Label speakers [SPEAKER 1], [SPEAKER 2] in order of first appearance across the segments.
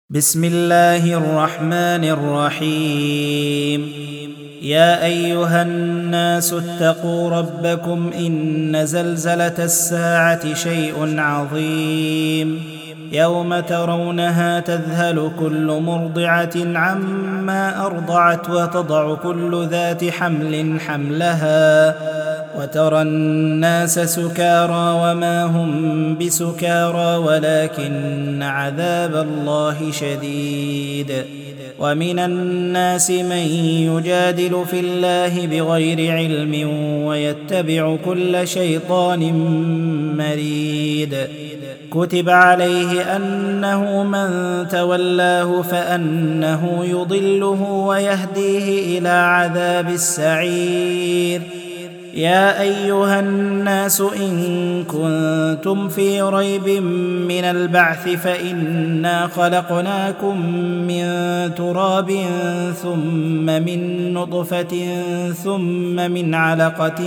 [SPEAKER 1] بسم الله الرحمن الرحيم. يا أيها الناس اتقوا ربكم إن زلزلة الساعة شيء عظيم، يوم ترونها تذهل كل مرضعة عما أرضعت وتضع كل ذات حمل حملها وترى الناس سكارى وما هم بسكارى ولكن عذاب الله شديد. ومن الناس من يجادل في الله بغير علم ويتبع كل شيطان مريد. كتب عليه أنه من تولاه فأنه يضله ويهديه إلى عذاب السعير. يا أيها الناس إن كنتم في ريب من البعث فإنا خلقناكم من تراب ثم من نطفة ثم من علقة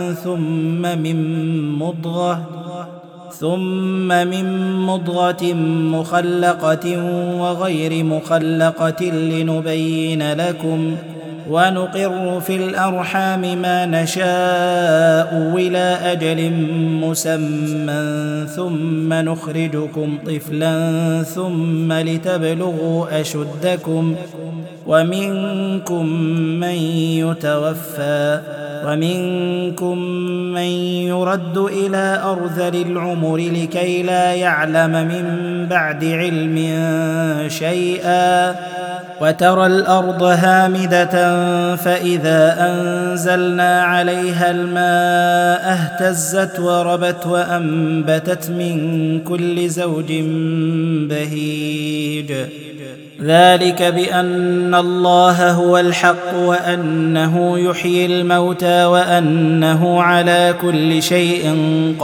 [SPEAKER 1] ثم من مضغة مخلقة وغير مخلقة لنبين لكم، ونقر في الأرحام ما نشاء إلى أجل مسمى ثم نخرجكم طفلا ثم لتبلغوا أشدكم، ومنكم من يتوفى ومنكم من يرد إلى أرذل العمر لكي لا يعلم من بعد علم شيئا. وترى الأرض هامدة فإذا أنزلنا عليها الماء اهتزت وربت وأنبتت من كل زوج بهيج. ذلك بأن الله هو الحق وأنه يحيي الموتى وأنه على كل شيء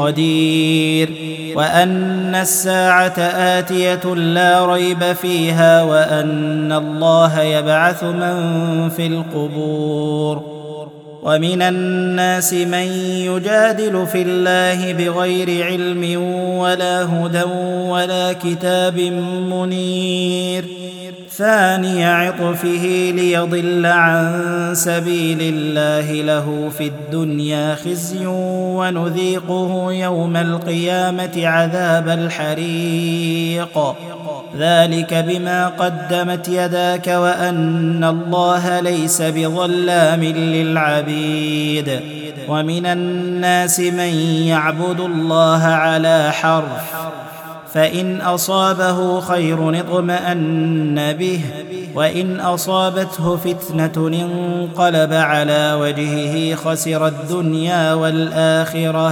[SPEAKER 1] قدير، وأن الساعة آتية لا ريب فيها، وأن الله يبعث من في القبور. ومن الناس من يجادل في الله بغير علم ولا هدى ولا كتاب منير، ثاني عطفه ليضل عن سبيل الله، له في الدنيا خزي ونذيقه يوم القيامة عذاب الحريق. ذلك بما قدمت يداك وأن الله ليس بظلام للعبيد. ومن الناس من يعبد الله على حرف، فإن أصابه خير اطمأن به، وإن أصابته فتنة انقلب على وجهه خسر الدنيا والآخرة،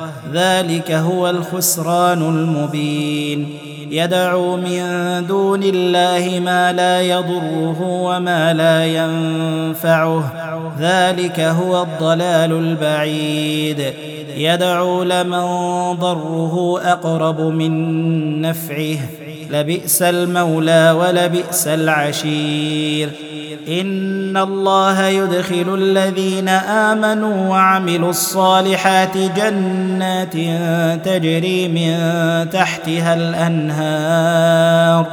[SPEAKER 1] ذلك هو الخسران المبين. يدعو من دون الله ما لا يضره وما لا ينفعه، ذلك هو الضلال البعيد. يدعو لمن ضره أقرب من نفعه، لبئس المولى ولبئس العشير. إن الله يدخل الذين آمنوا وعملوا الصالحات جنات تجري من تحتها الأنهار،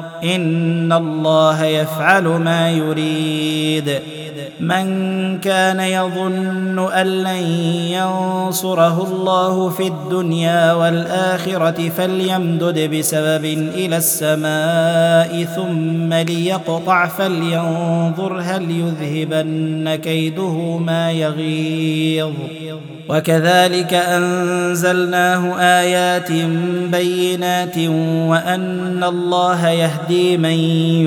[SPEAKER 1] إن الله يفعل ما يريد. من كان يظن أن لن ينصره الله في الدنيا والآخرة فليمدد بسبب إلى السماء ثم ليقطع فلينظر هل يذهبن كيده ما يغيظ. وكذلك أنزلناه آيات بينات وأن الله يهدي من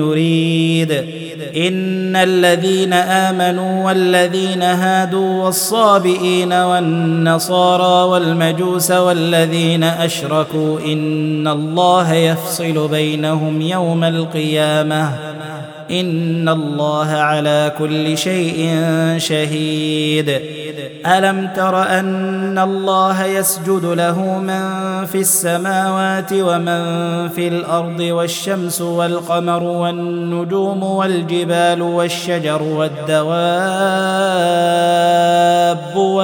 [SPEAKER 1] يريد. إن الذين آمنوا والذين هادوا والصابئين والنصارى والمجوس والذين أشركوا إن الله يفصل بينهم يوم القيامة، إن الله على كل شيء شهيد. ألم تر أن الله يسجد له من في السماوات ومن في الأرض والشمس والقمر والنجوم والجبال والجبال والشجر والدواب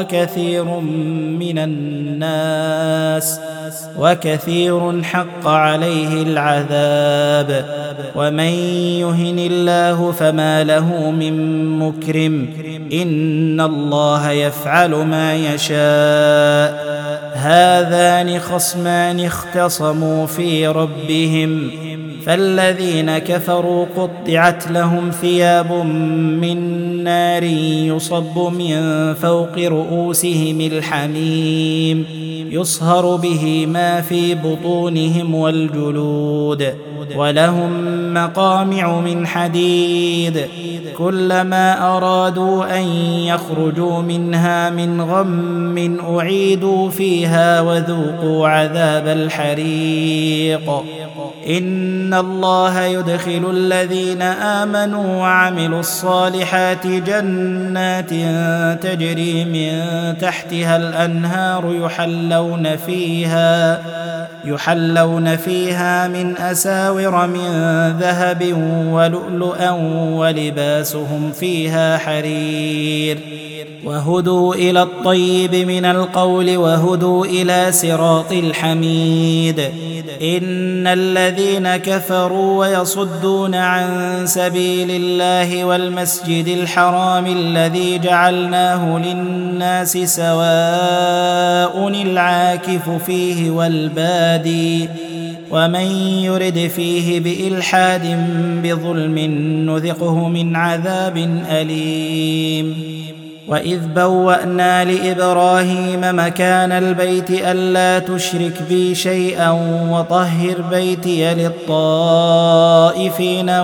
[SPEAKER 1] وكثير حق عليه العذاب. ومن يهن الله فما له من مكرم، إن الله يفعل ما يشاء. هذان خصمان اختصموا في ربهم، فالذين كفروا قطعت لهم ثياب من نار يصب من فوق رؤوسهم الحميم، يصهر به ما في بطونهم والجلود، ولهم مقامع من حديد، كلما أرادوا أن يخرجوا منها من غم أعيدوا فيها وذوقوا عذاب الحريق. إن الله يدخل الذين آمنوا وعملوا الصالحات جنات تجري من تحتها الأنهار يحلون فيها من أساور من ذهب ولؤلؤا ولباسهم فيها حرير. وهدوا إلى الطيب من القول وهدوا إلى صراط الحميد. إن الذين كفروا ويصدون عن سبيل الله والمسجد الحرام الذي جعلناه للناس سواء العاكف فيه والبادي، ومن يرد فيه بإلحاد بظلم نذقه من عذاب أليم. وإذ بوأنا لإبراهيم مكان البيت ألا تشرك بي شيئا وطهر بيتي للطائفين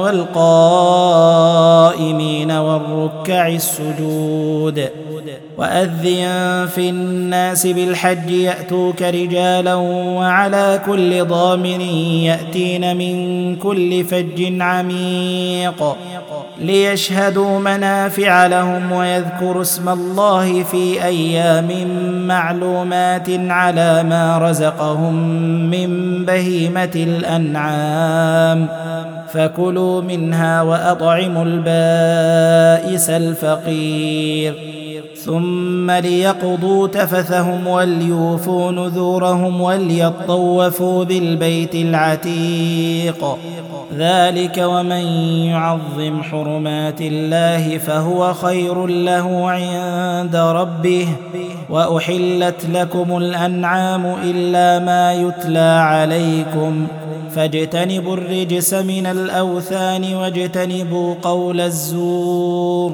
[SPEAKER 1] والقائمين والركع السجود. وأذن في الناس بالحج يأتوك رجالا وعلى كل ضامر يأتين من كل فج عميق ليشهدوا منافع لهم ويذكروا اسم الله في أيام معلومات على ما رزقهم من بهيمة الأنعام، فكلوا منها وأطعموا البائس الفقير، ثم ليقضوا تفثهم وليوفوا نذورهم وليطوفوا بالبيت العتيق. ذلك ومن يعظم حرمات الله فهو خير له عند ربه. وأحلت لكم الأنعام إلا ما يتلى عليكم، فاجتنبوا الرجس من الأوثان واجتنبوا قول الزور،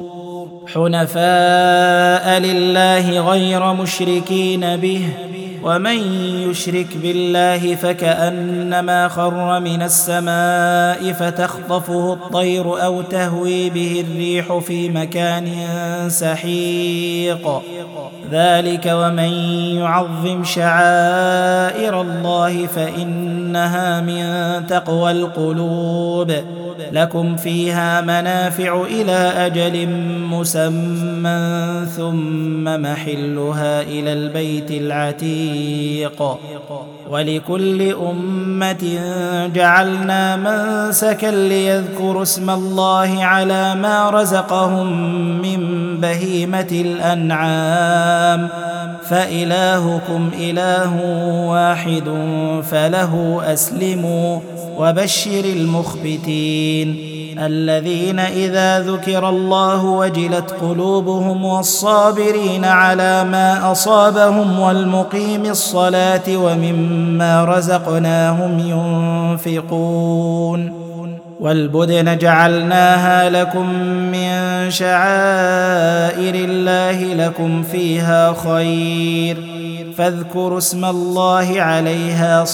[SPEAKER 1] حنفاء لله غير مشركين به. ومن يشرك بالله فكأنما خر من السماء فتخطفه الطير أو تهوي به الريح في مكان سحيق. ذلك ومن يعظم شعائر الله فإنها من تقوى القلوب. لكم فيها منافع إلى أجل مسمى ثم محلها إلى البيت العتيق. ولكل أمة جعلنا منسكا ليذكروا اسم الله على ما رزقهم من بهيمة الأنعام، فإلهكم إله واحد فله أسلموا. وبشر المخبتين الذين إذا ذكر الله وجلت قلوبهم والصابرين على ما أصابهم والمقيم الصلاة ومما رزقناهم ينفقون. والبدن جعلناها لكم من شعائر الله لكم فيها خير، فاذكروا اسم الله عليها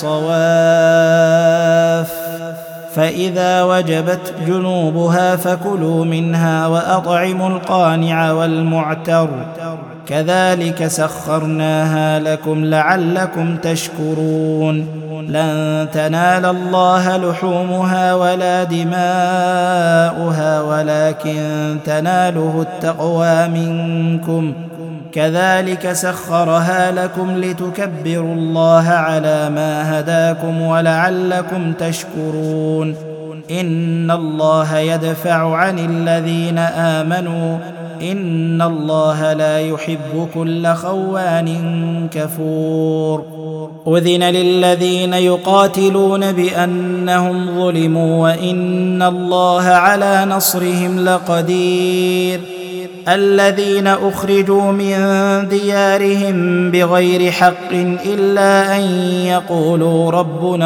[SPEAKER 1] صواف، فإذا وجبت جنوبها فكلوا منها وأطعموا القانع والمعتر، كذلك سخرناها لكم لعلكم تشكرون. لن تنال الله لحومها ولا دماؤها ولكن تناله التقوى منكم، كذلك سخرها لكم لتكبروا الله على ما هداكم ولعلكم تشكرون. إن الله يدفع عن الذين آمنوا إن الله لا يحب كل خوان كفور أذن للذين يقاتلون بأنهم ظلموا وإن الله على نصرهم لقدير الذين أخرجوا من ديارهم بغير حق إلا أن يقولوا ربنا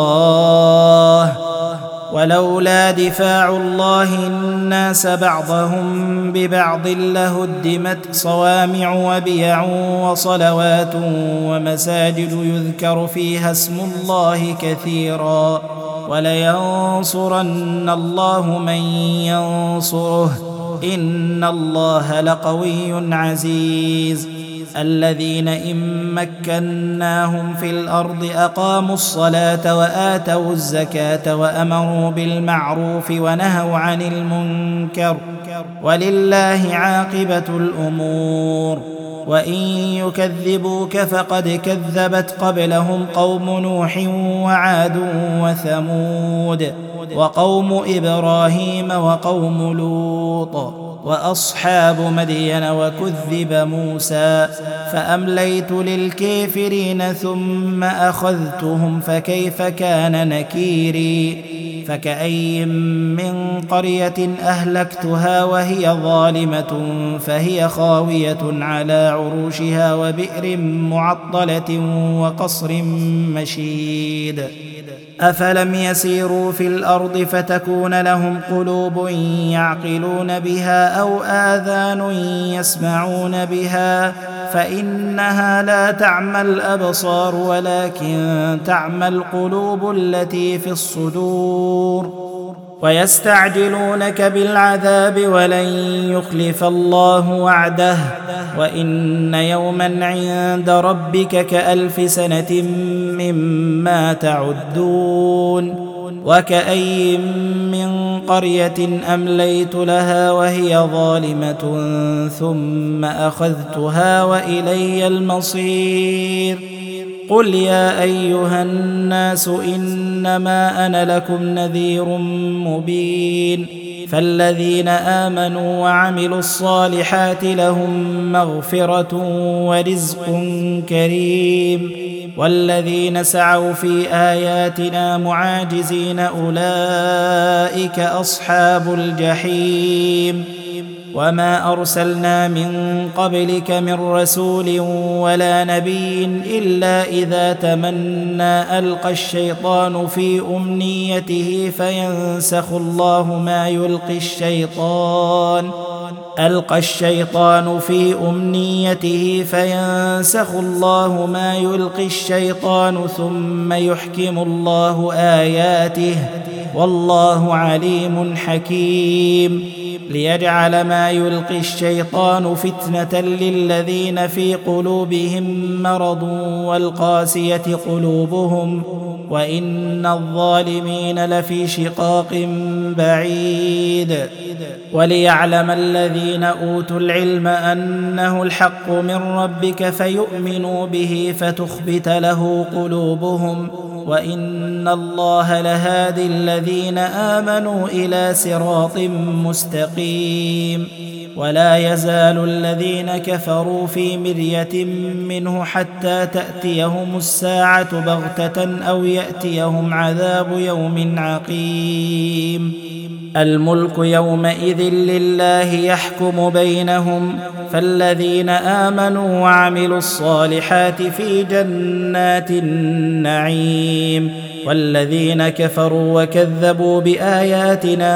[SPEAKER 1] الله ولولا دفاع الله الناس بعضهم ببعض لهدمت صوامع وبيع وصلوات ومساجد يذكر فيها اسم الله كثيرا ولينصرن الله من ينصره إن الله لقوي عزيز الذين إن مكناهم في الأرض أقاموا الصلاة وآتوا الزكاة وأمروا بالمعروف ونهوا عن المنكر ولله عاقبة الأمور وإن يكذبوك فقد كذبت قبلهم قوم نوح وعاد وثمود وقوم إبراهيم وقوم لوط وأصحاب مدين وكذب موسى فأمليت للكافرين ثم أخذتهم فكيف كان نكيري فكأي من قرية أهلكتها وهي ظالمة فهي خاوية على عروشها وبئر معطلة وقصر مشيد أفلم يسيروا في الأرض فتكون لهم قلوب يعقلون بها أو آذان يسمعون بها فإنها لا تعمى الأبصار ولكن تعمى القلوب التي في الصدور ويستعجلونك بالعذاب ولن يخلف الله وعده وإن يوما عند ربك كألف سنة مما تعدون وكأي من قرية أمليت لها وهي ظالمة ثم أخذتها وإلي المصير قل يا أيها الناس إنما أنا لكم نذير مبين فالذين آمنوا وعملوا الصالحات لهم مغفرة ورزق كريم والذين سعوا في آياتنا معاجزين أولئك أصحاب الجحيم وما أرسلنا من قبلك من رسول ولا نبي إلا إذا تمنى ألقى الشيطان في أمنيته فينسخ الله ما يلقي الشيطان ألقى الشيطان في أمنيته فينسخ الله ما يلقي الشيطان ثم يحكم الله آياته والله عليم حكيم ليجعل ما يلقي الشيطان فتنة للذين في قلوبهم مرض والقاسية قلوبهم وإن الظالمين لفي شقاق بعيد وليعلم الذين أوتوا العلم أنه الحق من ربك فيؤمنوا به فتخبت له قلوبهم وإن الله لهادي الذين آمنوا إلى صراط مستقيم ولا يزال الذين كفروا في مرية منه حتى تأتيهم الساعة بغتة أو يأتيهم عذاب يوم عقيم الملك يومئذ لله يحكم بينهم فالذين آمنوا وعملوا الصالحات في جنات النعيم والذين كفروا وكذبوا بآياتنا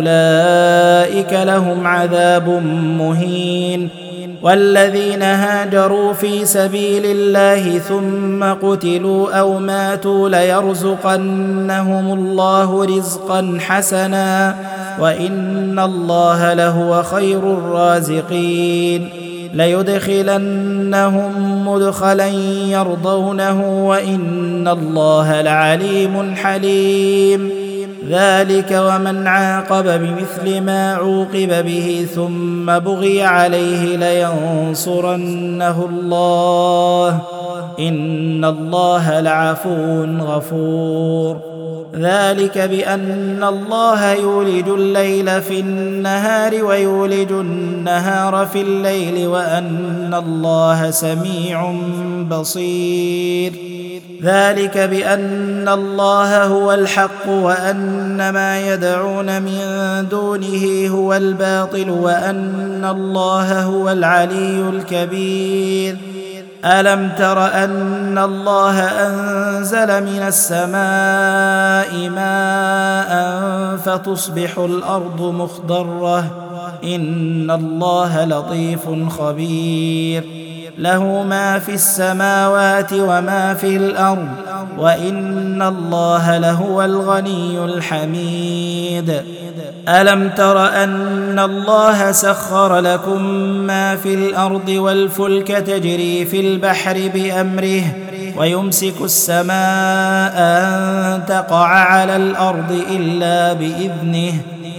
[SPEAKER 1] فأولئك لهم عذاب مهين والذين هاجروا في سبيل الله ثم قتلوا أو ماتوا ليرزقنهم الله رزقا حسنا وإن الله لهو خير الرازقين ليدخلنهم مدخلا يرضونه وإن الله لعليم حليم ذلك ومن عاقب بمثل ما عوقب به ثم بغي عليه لينصرنه الله إن الله لعفو غفور ذلك بأن الله يولج الليل في النهار ويولج النهار في الليل وأن الله سميع بصير ذلك بأن الله هو الحق وأن ما يدعون من دونه هو الباطل وأن الله هو العلي الكبير ألم تر أن الله أنزل من السماء ماء فتصبح الأرض مخضرة إن الله لطيف خبير له ما في السماوات وما في الأرض وإن الله لهو الغني الحميد ألم تر أن الله سخر لكم ما في الأرض والفلك تجري في البحر بأمره ويمسك السماء أن تقع على الأرض إلا بإذنه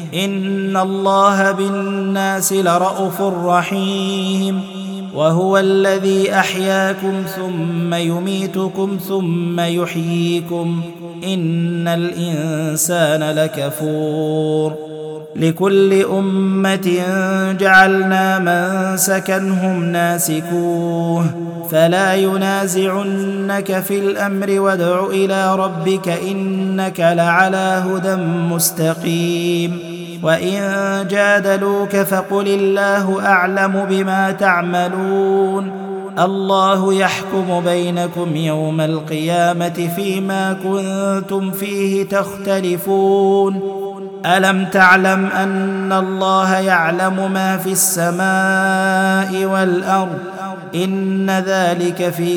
[SPEAKER 1] إن الله بالناس لرءوف رحيم وهو الذي أحياكم ثم يميتكم ثم يحييكم إن الإنسان لكفور لكل أمة جعلنا منسكا هم ناسكوه فلا ينازعنك في الأمر وادع إلى ربك إنك لعلى هدى مستقيم وإن جادلوك فقل الله أعلم بما تعملون الله يحكم بينكم يوم القيامة فيما كنتم فيه تختلفون ألم تعلم أن الله يعلم ما في السماء والأرض إن ذلك في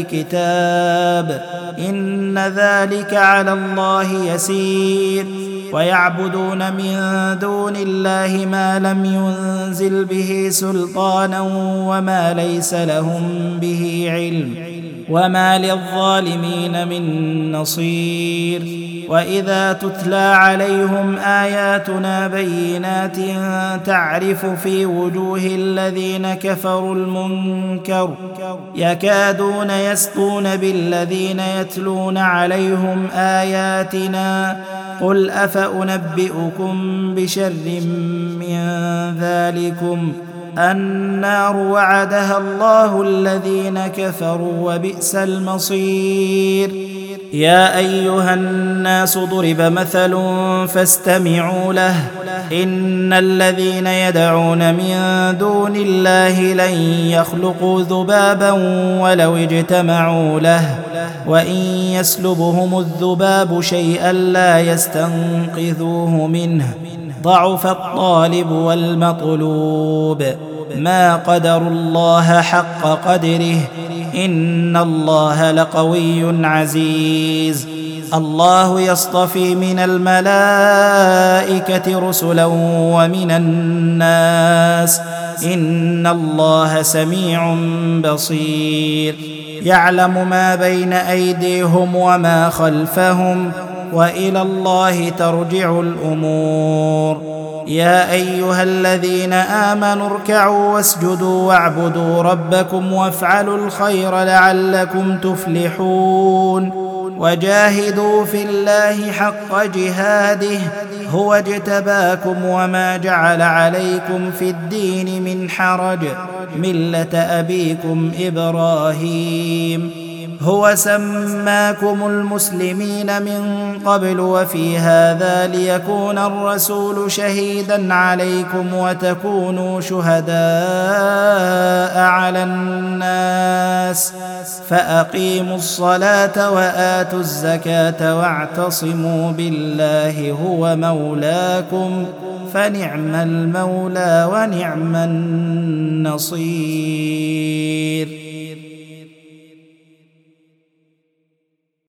[SPEAKER 1] كتاب إن ذلك على الله يسير ويعبدون من دون الله ما لم ينزل به سلطانا وما ليس لهم به علم وما للظالمين من نصير وإذا تتلى عليهم آياتنا بينات تعرف في وجوه الذين كفروا المنكر يكادون يسطون بالذين يتلون عليهم آياتنا قل أفأنبئكم بشر من ذلكم النار وعدها الله الذين كفروا وبئس المصير يا أيها الناس ضرب مثل فاستمعوا له إن الذين يدعون من دون الله لن يخلقوا ذبابا ولو اجتمعوا له وإن يسلبهم الذباب شيئا لا يستنقذوه منه ضعف الطالب والمطلوب ما قدروا الله حق قدره إن الله لقوي عزيز الله يصطفي من الملائكة رسلا ومن الناس إن الله سميع بصير يعلم ما بين أيديهم وما خلفهم وإلى الله ترجع الأمور يا أيها الذين آمنوا اركعوا واسجدوا واعبدوا ربكم وافعلوا الخير لعلكم تفلحون وجاهدوا في الله حق جهاده هو اجتباكم وما جعل عليكم في الدين من حرج ملة أبيكم إبراهيم هو سماكم المسلمين من قبل وفي هذا ليكون الرسول شهيدا عليكم وتكونوا شهداء على الناس فأقيموا الصلاة وآتوا الزكاة واعتصموا بالله هو مولاكم فنعم المولى ونعم النصير.